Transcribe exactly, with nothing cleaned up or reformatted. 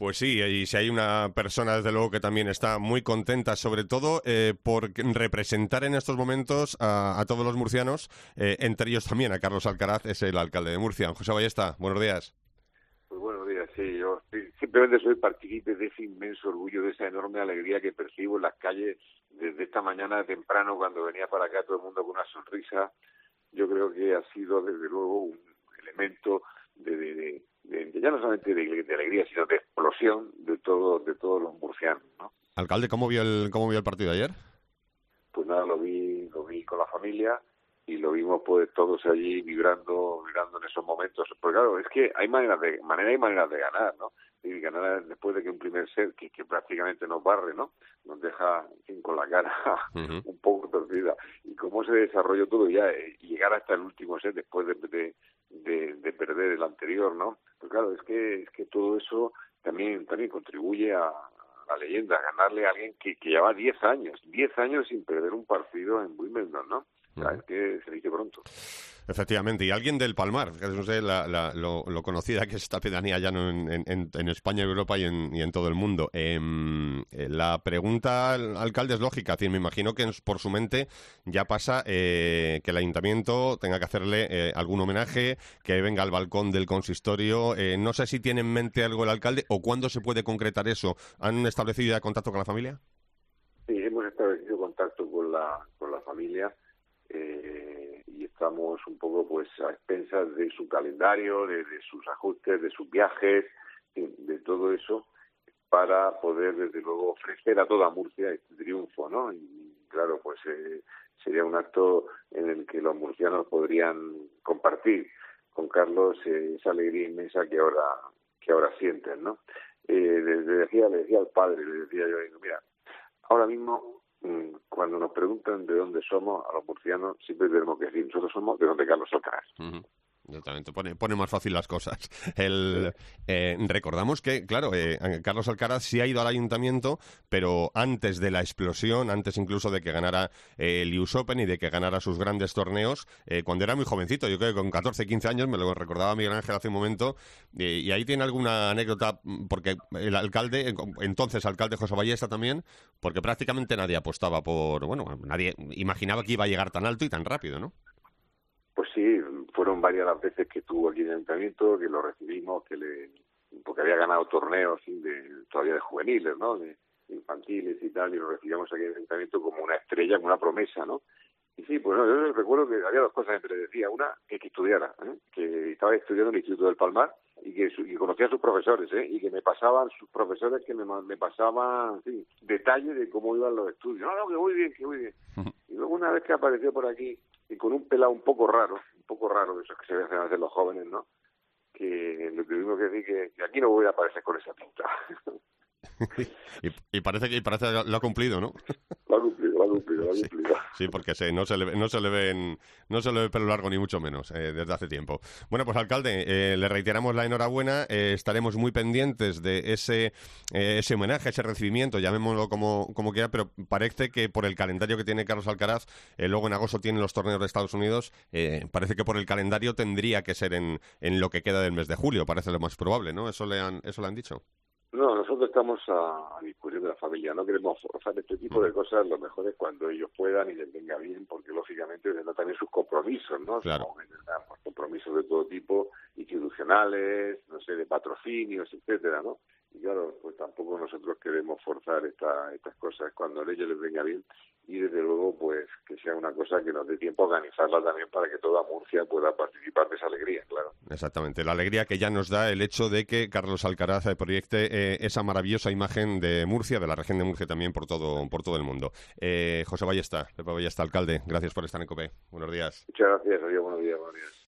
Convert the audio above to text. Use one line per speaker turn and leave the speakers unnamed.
Pues sí, y si hay una persona, desde luego, que también está muy contenta, sobre todo eh, por representar en estos momentos a, a todos los murcianos, eh, entre ellos también a Carlos Alcaraz, es el alcalde de Murcia. José Ballesta, buenos días.
Pues buenos días, sí, yo sí, simplemente soy partícipe de ese inmenso orgullo, de esa enorme alegría que percibo en las calles desde esta mañana temprano, cuando venía para acá todo el mundo con una sonrisa. Yo creo que ha sido, desde luego, un elemento de, de, de, de, de ya no solamente de, de alegría, sino de explosión de todo, de todos los murcianos, ¿no?
Alcalde, ¿cómo vio el cómo vio el partido ayer?
Pues nada, lo vi, lo vi con la familia y lo vimos pues todos allí vibrando, vibrando en esos momentos. Porque claro, es que hay maneras de, manera y maneras de ganar, ¿no? Y ganar después de que un primer set que, que prácticamente nos barre, ¿no? Nos deja, en fin, con la cara uh-huh. un poco torcida. Y cómo se desarrolló todo ya, eh, y llegar hasta el último set después de, de, de, de perder el anterior, ¿no? Pues claro, es que es que todo eso también también contribuye a la leyenda, a ganarle a alguien que, que lleva diez años, diez años sin perder un partido en Wimbledon, ¿no? O sea, es que se dice pronto.
Efectivamente, y alguien del Palmar, que no sé la, la, lo, lo conocida que es esta pedanía ya no en, en, en España, Europa y en, y en todo el mundo. Eh, la pregunta al alcalde es lógica, es decir, me imagino que por su mente ya pasa eh, que el ayuntamiento tenga que hacerle eh, algún homenaje, que venga al balcón del consistorio. Eh, no sé si tiene en mente algo el alcalde o cuándo se puede concretar eso. ¿Han establecido ya contacto con la familia?
Sí, hemos establecido contacto con la, con la familia. Eh, y estamos un poco pues a expensas de su calendario, de, de sus ajustes, de sus viajes, de, de todo eso, para poder desde luego ofrecer a toda Murcia este triunfo, ¿no? Y claro, pues eh, sería un acto en el que los murcianos podrían compartir con Carlos eh, esa alegría inmensa que ahora que ahora sienten, ¿no? Eh, le, le decía le decía al padre, le decía yo, digo, mira, ahora mismo cuando nos preguntan de dónde somos, a los murcianos siempre tenemos que decir, nosotros somos de donde Carlos Alcaraz.
Uh-huh. Exactamente, pone, pone más fácil las cosas. El, eh, recordamos que, claro, eh, Carlos Alcaraz sí ha ido al ayuntamiento, pero antes de la explosión, antes incluso de que ganara eh, el U S Open y de que ganara sus grandes torneos, eh, cuando era muy jovencito, yo creo que con catorce, quince años, me lo recordaba Miguel Ángel hace un momento, eh, y ahí tiene alguna anécdota, porque el alcalde, entonces alcalde José Ballesta también, porque prácticamente nadie apostaba por, bueno, nadie imaginaba que iba a llegar tan alto y tan rápido, ¿no?
Pues sí, fueron varias las veces que estuvo aquí en el ayuntamiento, que lo recibimos, que le porque había ganado torneos ¿sí? de todavía de juveniles, ¿no? De infantiles y tal, y lo recibíamos aquí en el ayuntamiento como una estrella, como una promesa, ¿no? Y sí, pues no, yo recuerdo que había dos cosas que me decía. Una, que, que estudiara, ¿eh? Que estaba estudiando en el Instituto del Palmar y que, su, y conocía a sus profesores, ¿eh? Y que me pasaban, sus profesores que me, me pasaban, sí, detalles de cómo iban los estudios. No, no, que muy bien, que muy bien. Y luego una vez que apareció por aquí, y con un pelado un poco raro, un poco raro, de esos que se ven hacer los jóvenes, ¿no? Que le tuvimos que decir que, que aquí no voy a aparecer con esa pinta.
y, y parece que y parece que lo ha cumplido, ¿no?
Lo ha cumplido, lo ha cumplido, lo ha cumplido.
Sí, sí, porque se, no se le no se le ven no se le ve pelo largo ni mucho menos eh, desde hace tiempo. Bueno, pues alcalde, eh, le reiteramos la enhorabuena, eh, estaremos muy pendientes de ese eh, ese homenaje, ese recibimiento, llamémoslo como como quiera, pero parece que por el calendario que tiene Carlos Alcaraz, eh, luego en agosto tiene los torneos de Estados Unidos, eh, parece que por el calendario tendría que ser en, en lo que queda del mes de julio, parece lo más probable, ¿no? Eso le han eso le han dicho.
No, nosotros estamos a, a disposición de la familia, no queremos forzar este tipo de cosas, lo mejor es cuando ellos puedan y les venga bien, porque lógicamente tendrán también sus compromisos, ¿no?
Claro.
Como tendrán compromisos de todo tipo, institucionales, no sé, de patrocinios, etcétera, ¿no? Y claro, pues tampoco nosotros queremos forzar esta, estas cosas cuando a ellos les venga bien y desde luego pues que sea una cosa que nos dé tiempo a organizarla también para que toda Murcia pueda participar de esa alegría, claro.
Exactamente, la alegría que ya nos da el hecho de que Carlos Alcaraz proyecte eh, esa maravillosa imagen de Murcia, de la región de Murcia también por todo por todo el mundo. Eh, José Ballesta, Pepe Ballesta, alcalde, gracias por estar en COPE. Buenos días.
Muchas gracias, adiós, buenos días, buenos días.